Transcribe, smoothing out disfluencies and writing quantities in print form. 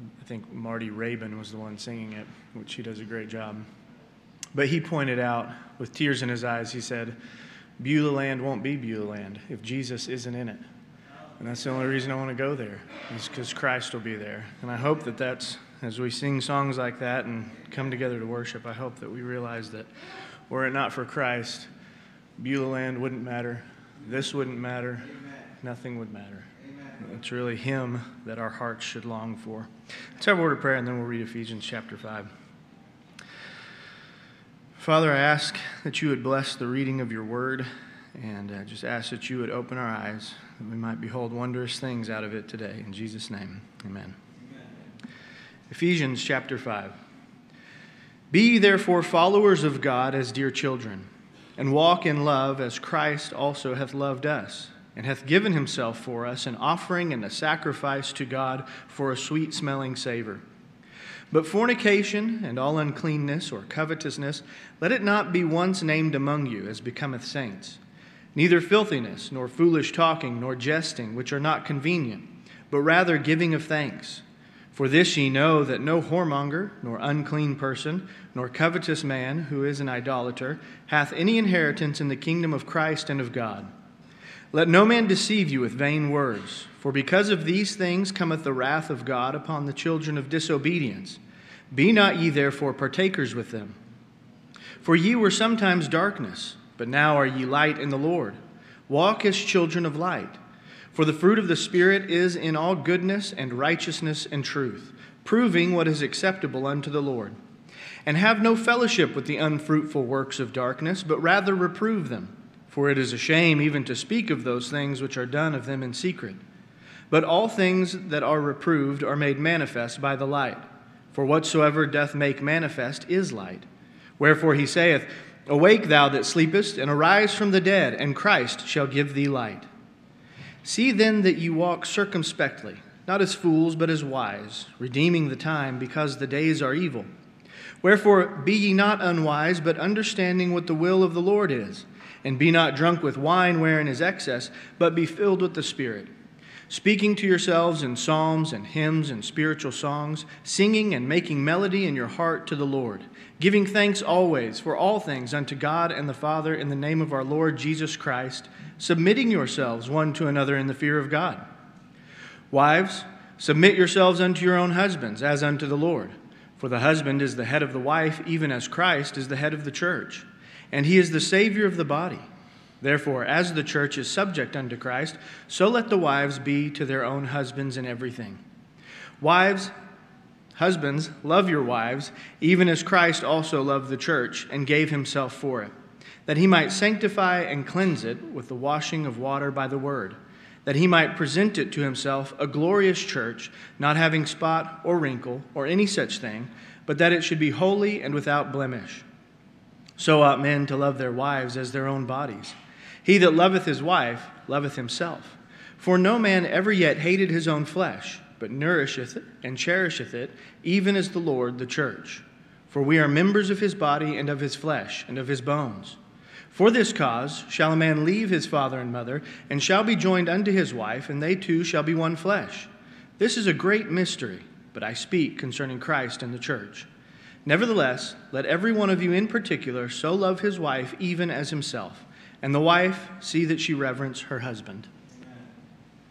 I think Marty Rabin was the one singing it, which he does a great job. But he pointed out, with tears in his eyes, he said, Beulah Land won't be Beulah Land if Jesus isn't in it. And that's the only reason I want to go there, is because Christ will be there. And I hope that that's, as we sing songs like that and come together to worship, I hope that we realize that were it not for Christ, Beulah Land wouldn't matter, this wouldn't matter, nothing would matter. It's really Him that our hearts should long for. Let's have a word of prayer, and then we'll read Ephesians chapter 5. Father, I ask that you would bless the reading of your word, and just ask that you would open our eyes, that we might behold wondrous things out of it today. In Jesus' name, amen. Ephesians chapter 5. Be ye therefore followers of God as dear children, and walk in love as Christ also hath loved us, and hath given himself for us, an offering and a sacrifice to God for a sweet-smelling savor. But fornication and all uncleanness or covetousness, let it not be once named among you, as becometh saints. Neither filthiness, nor foolish talking, nor jesting, which are not convenient, but rather giving of thanks. For this ye know, that no whoremonger, nor unclean person, nor covetous man, who is an idolater, hath any inheritance in the kingdom of Christ and of God. Let no man deceive you with vain words, for because of these things cometh the wrath of God upon the children of disobedience. Be not ye therefore partakers with them. For ye were sometimes darkness, but now are ye light in the Lord. Walk as children of light. For the fruit of the Spirit is in all goodness and righteousness and truth, proving what is acceptable unto the Lord. And have no fellowship with the unfruitful works of darkness, but rather reprove them. For it is a shame even to speak of those things which are done of them in secret. But all things that are reproved are made manifest by the light. For whatsoever doth make manifest is light. Wherefore he saith, Awake thou that sleepest, and arise from the dead, and Christ shall give thee light. See then that you walk circumspectly, not as fools, but as wise, redeeming the time, because the days are evil. Wherefore be ye not unwise, but understanding what the will of the Lord is. And be not drunk with wine wherein is excess, but be filled with the Spirit, speaking to yourselves in psalms and hymns and spiritual songs, singing and making melody in your heart to the Lord, giving thanks always for all things unto God and the Father in the name of our Lord Jesus Christ, submitting yourselves one to another in the fear of God. Wives, submit yourselves unto your own husbands, as unto the Lord. For the husband is the head of the wife, even as Christ is the head of the church, and he is the Savior of the body. Therefore, as the church is subject unto Christ, so let the wives be to their own husbands in everything. Wives, husbands, love your wives, even as Christ also loved the church and gave himself for it, that he might sanctify and cleanse it with the washing of water by the word, that he might present it to himself a glorious church, not having spot or wrinkle or any such thing, but that it should be holy and without blemish. So ought men to love their wives as their own bodies. He that loveth his wife loveth himself. For no man ever yet hated his own flesh, but nourisheth it and cherisheth it, even as the Lord the church. For we are members of his body and of his flesh and of his bones. For this cause shall a man leave his father and mother, and shall be joined unto his wife, and they two shall be one flesh. This is a great mystery, but I speak concerning Christ and the church. Nevertheless, let every one of you in particular so love his wife even as himself, and the wife see that she reverence her husband.